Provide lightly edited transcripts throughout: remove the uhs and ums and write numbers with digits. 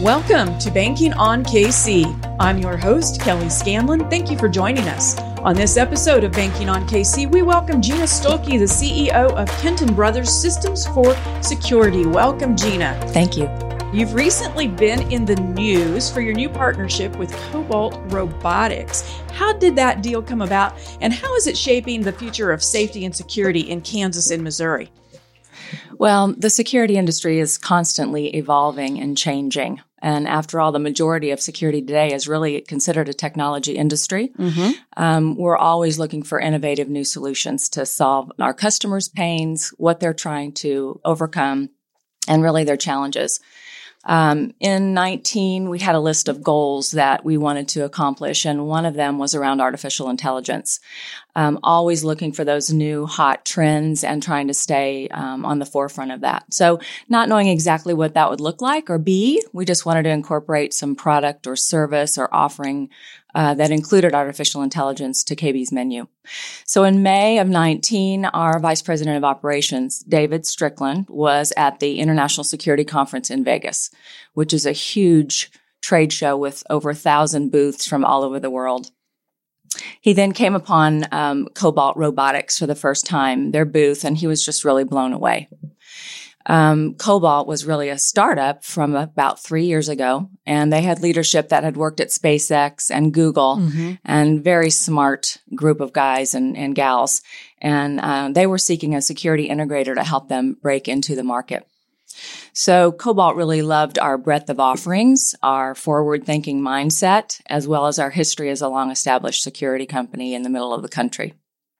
Welcome to Banking on KC. I'm your host, Kelly Scanlon. Thank you for joining us. On this episode of Banking on KC, we welcome Gina Stuelke, the CEO of Kenton Brothers Systems for Security. Welcome, Gina. Thank you. You've recently been in the news for your new partnership with Cobalt Robotics. How did that deal come about, and how is it shaping the future of safety and security in Kansas and Missouri? Well, the security industry is constantly evolving and changing. And after all, the majority of security today is really considered a technology industry. We're always looking for innovative new solutions to solve our customers' pains, what they're trying to overcome, and really their challenges. In 19, we had a list of goals that we wanted to accomplish, and one of them was around artificial intelligence. Always looking for those new hot trends and trying to stay on the forefront of that. So not knowing exactly what that would look like or be, we just wanted to incorporate some product or service or offering that included artificial intelligence to KB's menu. So in May of 19, our Vice President of Operations, David Strickland, was at the International Security Conference in Vegas, which is a huge trade show with over 1,000 booths from all over the world. He then came upon Cobalt Robotics for the first time, their booth, and he was just really blown away. Cobalt was really a startup from about 3 years ago, and they had leadership that had worked at SpaceX and Google, and very smart group of guys and gals. And they were seeking a security integrator to help them break into the market. So Cobalt really loved our breadth of offerings, our forward-thinking mindset, as well as our history as a long-established security company in the middle of the country.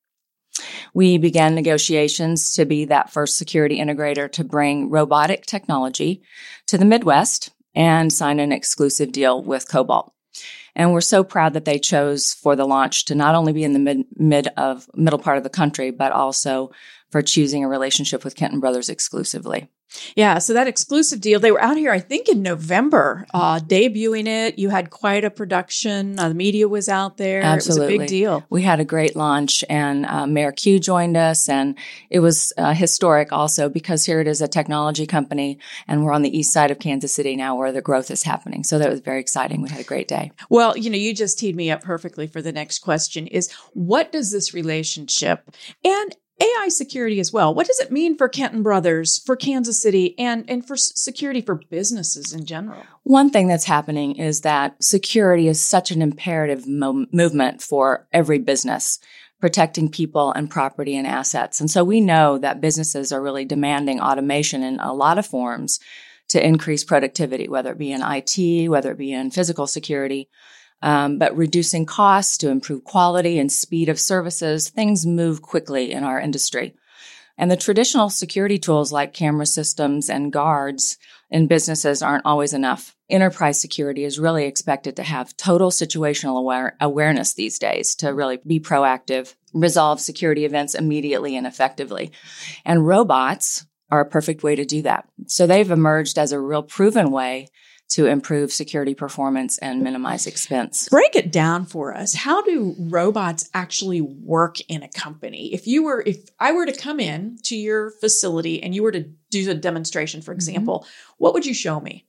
We began negotiations to be that first security integrator to bring robotic technology to the Midwest and sign an exclusive deal with Cobalt. And we're so proud that they chose for the launch to not only be in the middle part of the country, but also for choosing a relationship with Kenton Brothers exclusively. Yeah, so that exclusive deal, they were out here, I think, in November, debuting it. You had quite a production. The media was out there. Absolutely. It was a big deal. We had a great launch, and Mayor Q joined us, and it was historic also because here it is, a technology company, and we're on the east side of Kansas City now where the growth is happening. So that was very exciting. We had a great day. Well, you just teed me up perfectly for the next question is, what does this relationship and AI security as well, what does it mean for Kenton Brothers, for Kansas City, and for security for businesses in general? One thing that's happening is that security is such an imperative movement for every business, protecting people and property and assets. And so we know that businesses are really demanding automation in a lot of forms to increase productivity, whether it be in IT, whether it be in physical security. But reducing costs to improve quality and speed of services, things move quickly in our industry. And the traditional security tools like camera systems and guards in businesses aren't always enough. Enterprise security is really expected to have total situational awareness these days to really be proactive, resolve security events immediately and effectively. And robots are a perfect way to do that. So they've emerged as a real proven way to improve security performance and minimize expense. Break it down for us. How do robots actually work in a company? If I were to come in to your facility and you were to do a demonstration, for example, what would you show me?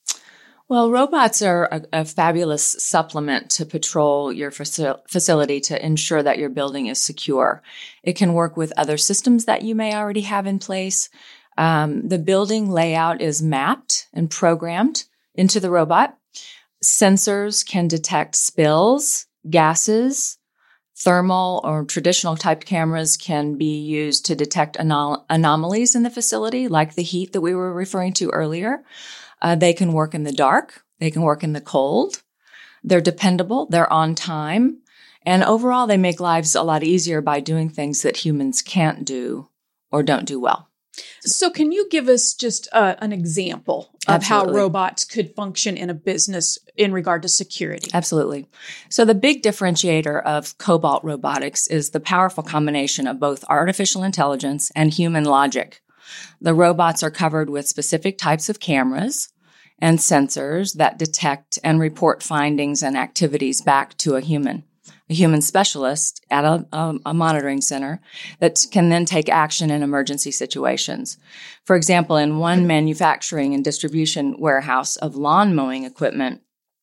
Well, robots are a fabulous supplement to patrol your facility to ensure that your building is secure. It can work with other systems that you may already have in place. The building layout is mapped and programmed into the robot. Sensors can detect spills, gases. Thermal or traditional type cameras can be used to detect anomalies in the facility, like the heat that we were referring to earlier. They can work in the dark. They can work in the cold. They're dependable. They're on time. And overall, they make lives a lot easier by doing things that humans can't do or don't do well. So can you give us just an example of Absolutely. how robots could function in a business in regard to security? Absolutely. So the big differentiator of Cobalt Robotics is the powerful combination of both artificial intelligence and human logic. The robots are covered with specific types of cameras and sensors that detect and report findings and activities back to a human a human specialist at a monitoring center that can then take action in emergency situations. For example, in one manufacturing and distribution warehouse of lawn mowing equipment,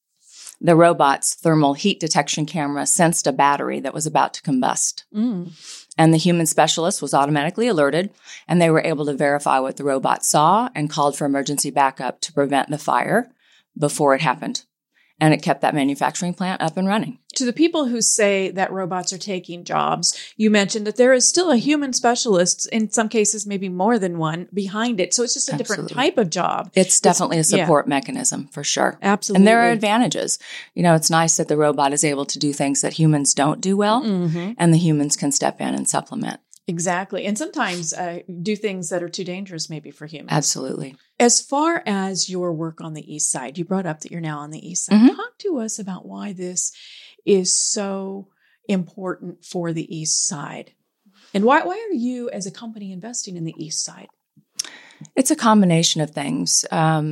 the robot's thermal heat detection camera sensed a battery that was about to combust. And the human specialist was automatically alerted, and they were able to verify what the robot saw and called for emergency backup to prevent the fire before it happened. And it kept that manufacturing plant up and running. To the people who say that robots are taking jobs, you mentioned that there is still a human specialist, in some cases maybe more than one, behind it. So it's just a different type of job. It's definitely a support mechanism for sure. Absolutely. And there are advantages. It's nice that the robot is able to do things that humans don't do well, and the humans can step in and supplement. Exactly. And sometimes do things that are too dangerous maybe for humans. Absolutely. As far as your work on the East Side, you brought up that you're now on the East Side. Talk to us about why this is so important for the East Side. And why are you as a company investing in the East Side? It's a combination of things.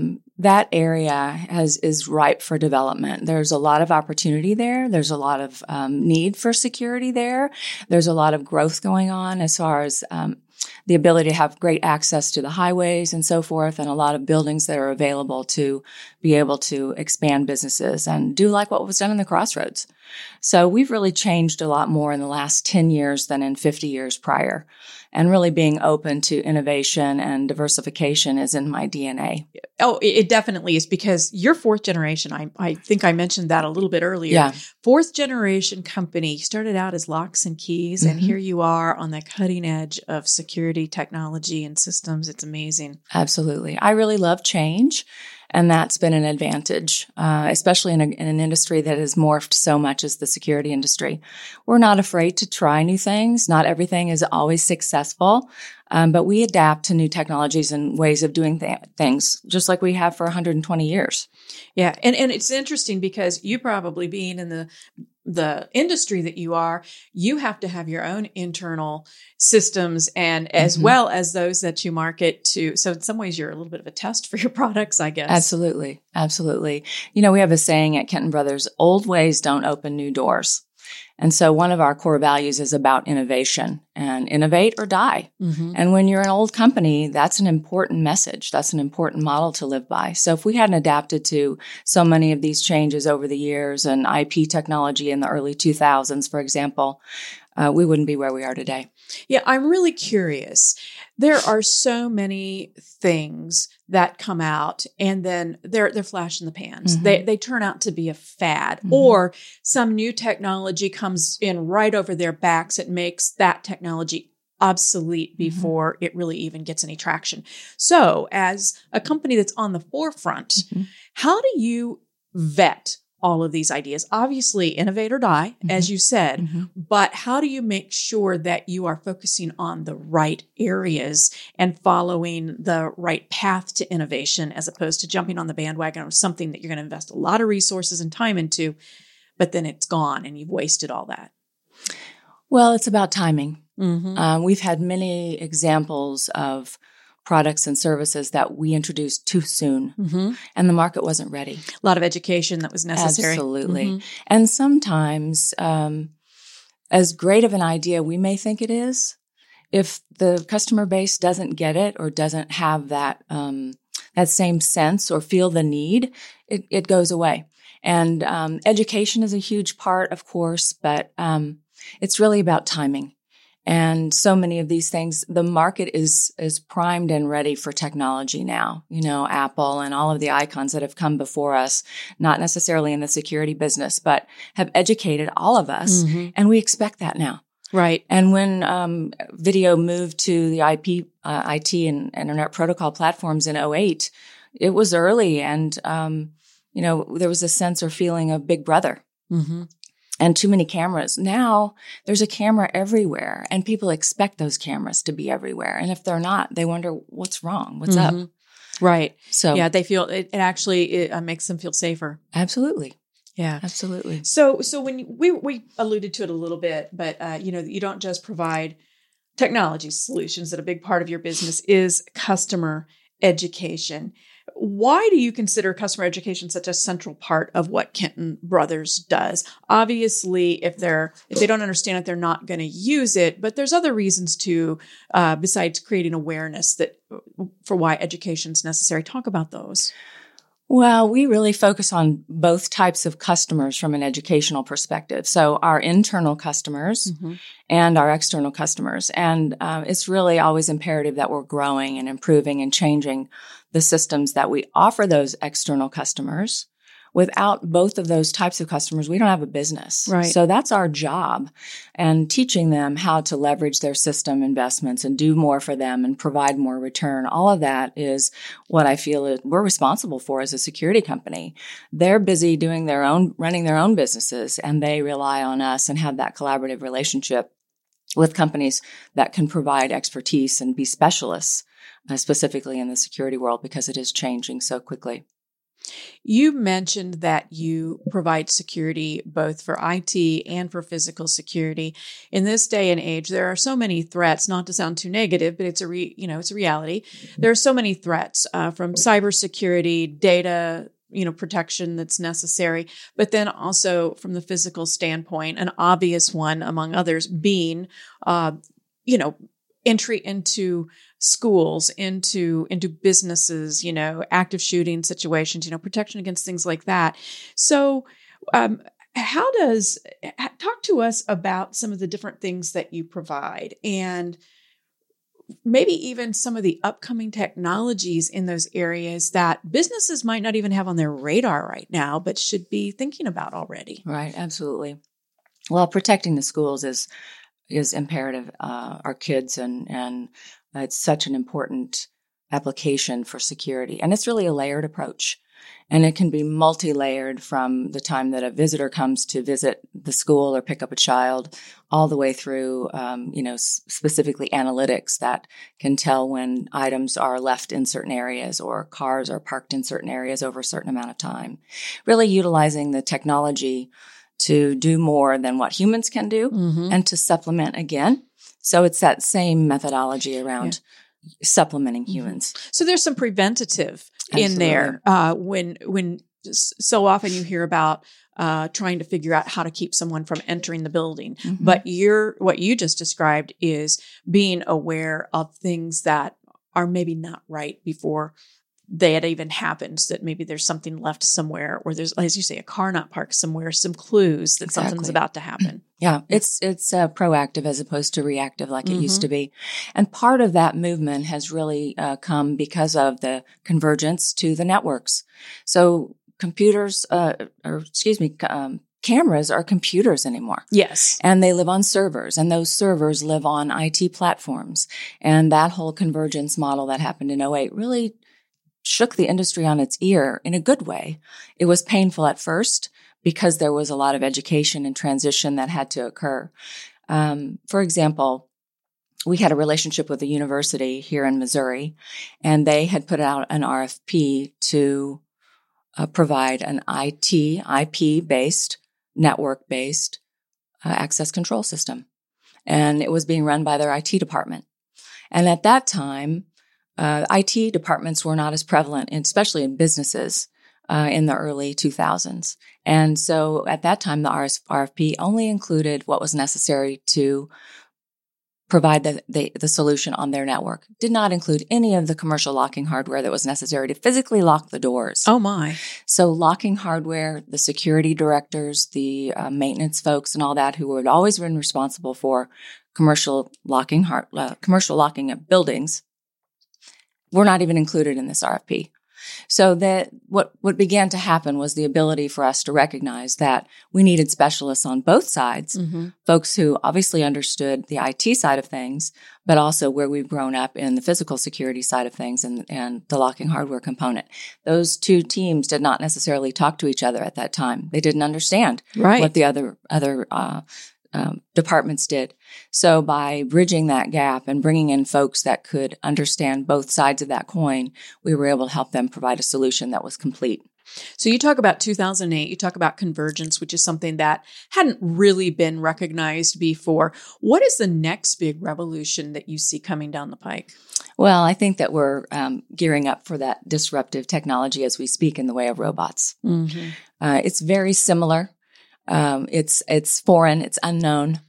That area is ripe for development. There's a lot of opportunity there. There's a lot of need for security there. There's a lot of growth going on as far as the ability to have great access to the highways and so forth, and a lot of buildings that are available to be able to expand businesses and do like what was done in the Crossroads. So we've really changed a lot more in the last 10 years than in 50 years prior. And really being open to innovation and diversification is in my DNA. Oh, it definitely is, because you're fourth generation. I think I mentioned that a little bit earlier. Yeah. Fourth generation company. You started out as locks and keys, and here you are on the cutting edge of security technology and systems. It's amazing. Absolutely. I really love change. And that's been an advantage, especially in an industry that has morphed so much as the security industry. We're not afraid to try new things. Not everything is always successful, but we adapt to new technologies and ways of doing things, just like we have for 120 years. Yeah, and it's interesting because you probably being in the industry that you are, you have to have your own internal systems and as well as those that you market to. So in some ways, you're a little bit of a test for your products, I guess. Absolutely. Absolutely. We have a saying at Kenton Brothers, old ways don't open new doors. And so one of our core values is about innovation, and innovate or die. And when you're an old company, that's an important message. That's an important model to live by. So if we hadn't adapted to so many of these changes over the years and IP technology in the early 2000s, for example, we wouldn't be where we are today. Yeah, I'm really curious. There are so many things that come out and then they're flash in the pans. They turn out to be a fad, or some new technology comes in right over their backs. It makes that technology obsolete before it really even gets any traction. So as a company that's on the forefront, how do you vet all of these ideas? Obviously, innovate or die, as you said, but how do you make sure that you are focusing on the right areas and following the right path to innovation, as opposed to jumping on the bandwagon of something that you're going to invest a lot of resources and time into, but then it's gone and you've wasted all that? Well, it's about timing. We've had many examples of products and services that we introduced too soon, and the market wasn't ready. A lot of education that was necessary. Absolutely. And sometimes, as great of an idea we may think it is, if the customer base doesn't get it or doesn't have that that same sense or feel the need, it goes away. And education is a huge part, of course, but it's really about timing. And so many of these things, the market is primed and ready for technology now. Apple and all of the icons that have come before us, not necessarily in the security business, but have educated all of us. And we expect that now. Right. And when video moved to the IT and Internet Protocol platforms in 2008, it was early. And, there was a sense or feeling of Big Brother. And too many cameras. Now there's a camera everywhere, and people expect those cameras to be everywhere. And if they're not, they wonder what's wrong, what's up. Right. So yeah, they feel it actually makes them feel safer. Absolutely. Yeah, absolutely. So when we alluded to it a little bit, but you don't just provide technology solutions. That a big part of your business is customer education. why do you consider customer education such a central part of what Kenton Brothers does? Obviously, if they don't understand it, they're not going to use it. But there's other reasons to, besides creating awareness for why education is necessary. Talk about those. Well, we really focus on both types of customers from an educational perspective. So our internal customers and our external customers. And it's really always imperative that we're growing and improving and changing the systems that we offer those external customers. Without both of those types of customers, we don't have a business. Right. So that's our job, and teaching them how to leverage their system investments and do more for them and provide more return. All of that is what I feel we're responsible for as a security company. They're busy running their own businesses, and they rely on us and have that collaborative relationship with companies that can provide expertise and be specialists, specifically in the security world, because it is changing so quickly. You mentioned that you provide security both for IT and for physical security. In this day and age, there are so many threats, not to sound too negative, but it's a reality. There are so many threats from cybersecurity, data, protection that's necessary, but then also from the physical standpoint, an obvious one among others being, entry into schools, into businesses, active shooting situations, protection against things like that. So, talk to us about some of the different things that you provide, and maybe even some of the upcoming technologies in those areas that businesses might not even have on their radar right now, but should be thinking about already. Right. Absolutely. Well, protecting the schools is imperative. Our kids and it's such an important application for security. And it's really a layered approach. And it can be multi-layered from the time that a visitor comes to visit the school or pick up a child, all the way through, specifically analytics that can tell when items are left in certain areas or cars are parked in certain areas over a certain amount of time. Really utilizing the technology to do more than what humans can do and to supplement again. So it's that same methodology around supplementing humans. So there's some preventative in there. When so often you hear about trying to figure out how to keep someone from entering the building, but what you just described is being aware of things that are maybe not right before they had even happened, that maybe there's something left somewhere, or there's, as you say, a car not parked somewhere, some clues that something's about to happen. Yeah, it's proactive as opposed to reactive like it used to be. And part of that movement has really come because of the convergence to the networks. So cameras are computers anymore. Yes. And they live on servers, and those servers live on IT platforms. And that whole convergence model that happened in 2008 really shook the industry on its ear in a good way. It was painful at first because there was a lot of education and transition that had to occur. For example, we had a relationship with a university here in Missouri, and they had put out an RFP to provide an IP-based, network-based access control system. And it was being run by their IT department. And at that time, IT departments were not as prevalent, especially in businesses, in the early 2000s. And so at that time, the RFP only included what was necessary to provide the solution on their network. Did not include any of the commercial locking hardware that was necessary to physically lock the doors. Oh my. So locking hardware, the security directors, the maintenance folks and all that, who had always been responsible for commercial locking of buildings, were not even included in this RFP. So that what began to happen was the ability for us to recognize that we needed specialists on both sides, folks who obviously understood the IT side of things, but also where we've grown up in the physical security side of things and the locking hardware component. Those two teams did not necessarily talk to each other at that time. They didn't understand what the other departments did. So by bridging that gap and bringing in folks that could understand both sides of that coin, we were able to help them provide a solution that was complete. So you talk about 2008, you talk about convergence, which is something that hadn't really been recognized before. What is the next big revolution that you see coming down the pike? Well, I think that we're gearing up for that disruptive technology as we speak in the way of robots. Mm-hmm. It's very similar. It's foreign. It's unknown.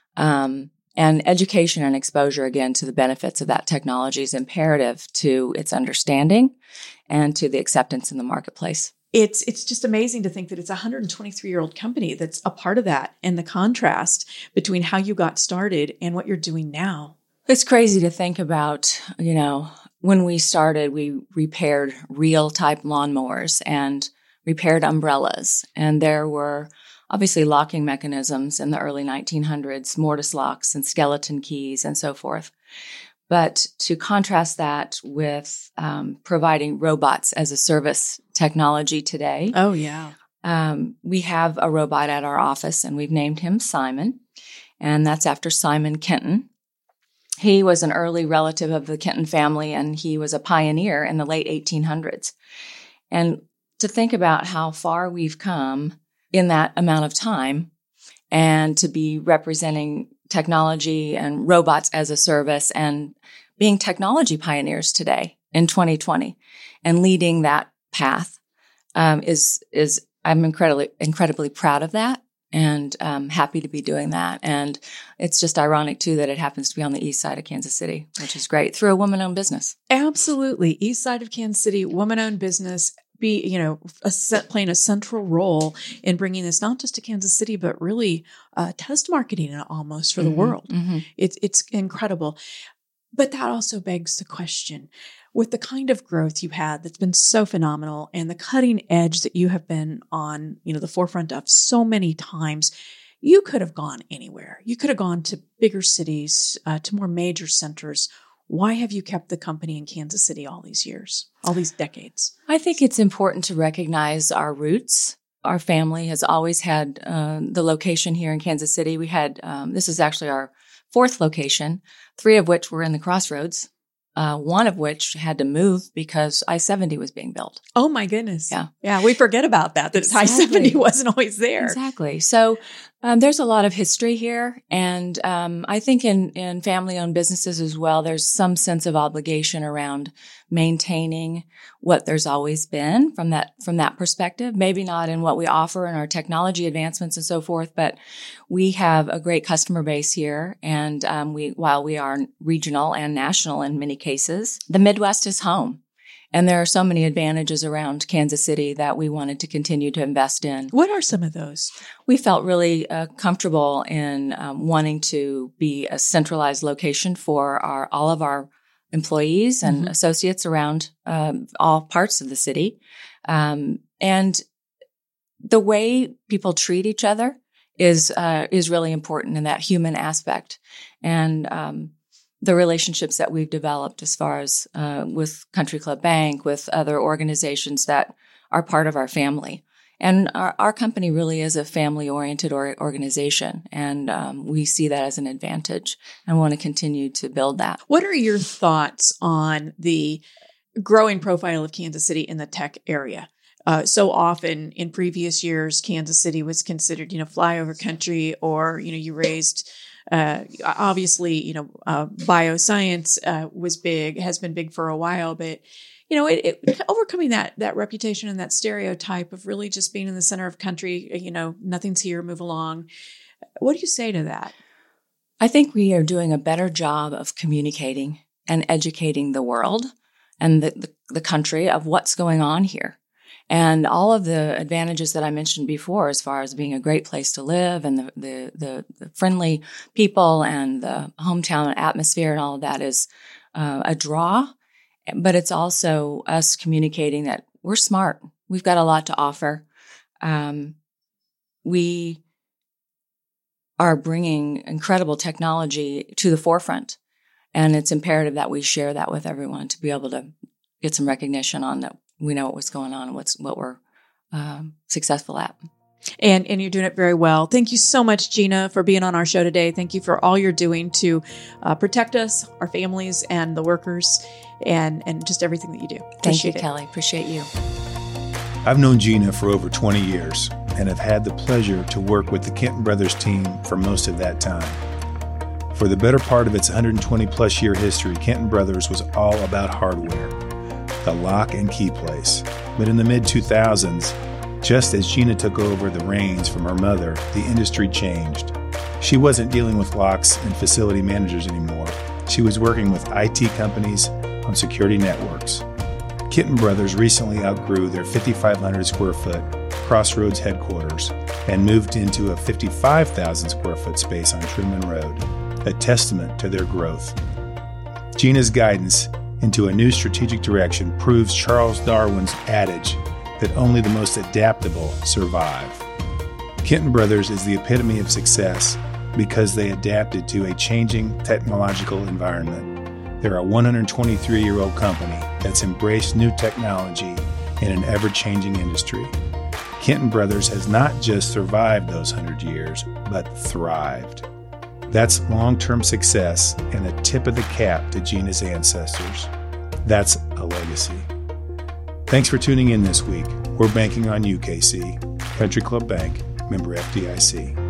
And education and exposure, again, to the benefits of that technology is imperative to its understanding and to the acceptance in the marketplace. It's just amazing to think that it's a 123-year-old company that's a part of that, and the contrast between how you got started and what you're doing now. It's crazy to think about, when we started, we repaired reel type lawnmowers and repaired umbrellas. And there were obviously locking mechanisms in the early 1900s, mortise locks and skeleton keys and so forth. But to contrast that with providing robots as a service technology today. Oh, yeah. We have a robot at our office, and we've named him Simon, and that's after Simon Kenton. He was an early relative of the Kenton family, and he was a pioneer in the late 1800s. And to think about how far we've come in that amount of time, and to be representing technology and robots as a service and being technology pioneers today in 2020 and leading that path is I'm incredibly proud of that. And happy to be doing that. And it's just ironic, too, that it happens to be on the east side of Kansas City, which is great, through a woman-owned business. Absolutely. East side of Kansas City, woman-owned business, playing a central role in bringing this not just to Kansas City, but really test marketing it almost for the world. Mm-hmm. It's incredible. But that also begs the question, with the kind of growth you had that's been so phenomenal and the cutting edge that you have been on, the forefront of so many times, you could have gone anywhere. You could have gone to bigger cities, to more major centers. Why have you kept the company in Kansas City all these years, all these decades? I think it's important to recognize our roots. Our family has always had the location here in Kansas City. We had, this is actually our 4th location, 3 of which were in the Crossroads. One of which had to move because I-70 was being built. Oh, my goodness. Yeah. Yeah, we forget about that I-70 wasn't always there. Exactly. So there's a lot of history here. And I think in family-owned businesses as well, there's some sense of obligation around maintaining what there's always been from that perspective. Maybe not in what we offer and our technology advancements and so forth, but we have a great customer base here. And while we are regional and national in many cases, the Midwest is home. And there are so many advantages around Kansas City that we wanted to continue to invest in. What are some of those? We felt really comfortable in wanting to be a centralized location for all of our employees and associates around all parts of the city. And the way people treat each other is really important in that human aspect. And the relationships that we've developed as far as with Country Club Bank, with other organizations that are part of our family. And our company really is a family-oriented organization, and we see that as an advantage and want to continue to build that. What are your thoughts on the growing profile of Kansas City in the tech area? So often in previous years, Kansas City was considered, flyover country, or, you raised obviously, bioscience has been big for a while, but it overcoming that reputation and that stereotype of really just being in the center of country, nothing's here, move along. What do you say to that? I think we are doing a better job of communicating and educating the world and the country of what's going on here. And all of the advantages that I mentioned before, as far as being a great place to live and the friendly people and the hometown atmosphere and all of that is a draw. But it's also us communicating that we're smart. We've got a lot to offer. We are bringing incredible technology to the forefront. And it's imperative that we share that with everyone to be able to get some recognition on that. We know what's going on and what we're successful at. And you're doing it very well. Thank you so much, Gina, for being on our show today. Thank you for all you're doing to protect us, our families, and the workers, and just everything that you do. Thank you, Kelly. Appreciate you. I've known Gina for over 20 years and have had the pleasure to work with the Kenton Brothers team for most of that time. For the better part of its 120-plus year history, Kenton Brothers was all about hardware, the lock and key place. But in the mid-2000s, just as Gina took over the reins from her mother, the industry changed. She wasn't dealing with locks and facility managers anymore. She was working with IT companies on security networks. Kenton Brothers recently outgrew their 5,500 square foot Crossroads headquarters and moved into a 55,000 square foot space on Truman Road, a testament to their growth. Gina's guidance into a new strategic direction proves Charles Darwin's adage that only the most adaptable survive. Kenton Brothers is the epitome of success because they adapted to a changing technological environment. They're a 123-year-old company that's embraced new technology in an ever-changing industry. Kenton Brothers has not just survived those 100 years, but thrived. That's long-term success and a tip of the cap to Gina's ancestors. That's a legacy. Thanks for tuning in this week. We're banking on you, KC. Country Club Bank, member FDIC.